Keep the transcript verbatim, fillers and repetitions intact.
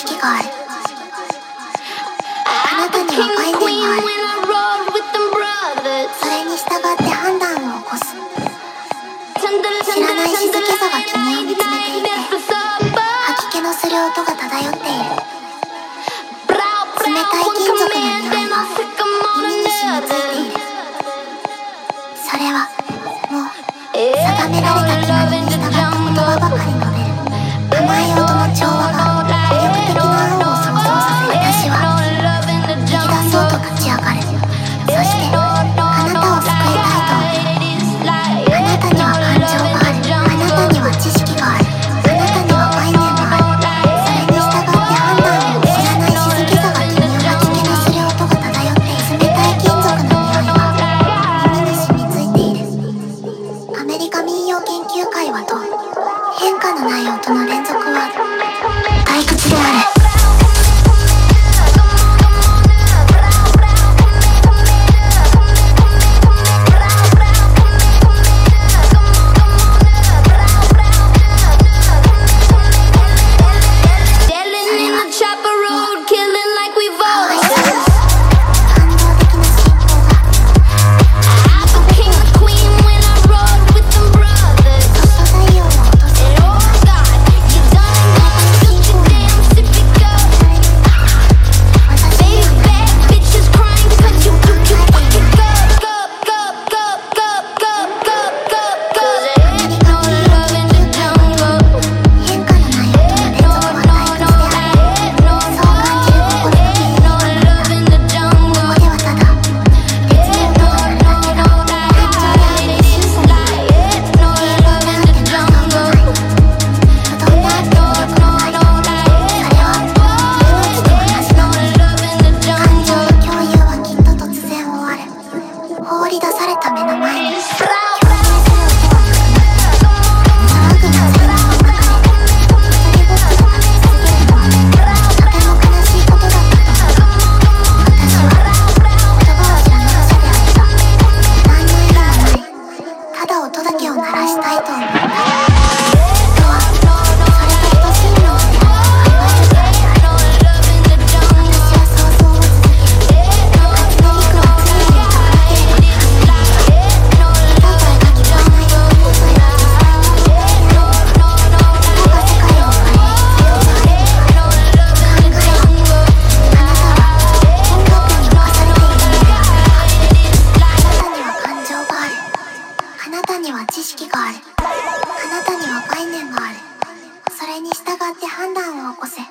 識がある。あなたには概念がある。それに従って判断を起こす。知らない静けさが君を見つめていて、吐き気のする音が漂っている。冷たい金属の匂いが耳に染みついている。それはもう定められた決まりに従った言葉ばかり述べる甘い音の調和が魅力的な青を想像させる。私は逃げ出そうと立ち上がる。そしてあなたを救いたいと思う。あなたには感情がある。あなたには知識がある。あなたには概念がある。それに従って判断を知らない静けさが君を吐き気のする音が漂っている。冷たい金属の匂いが耳に染みついている。アメリカ民謡研究会はどう？変化のない音の連続は退屈である。放り出された目の前に知識がある。あなたには概念がある。それに従って判断を起こせ。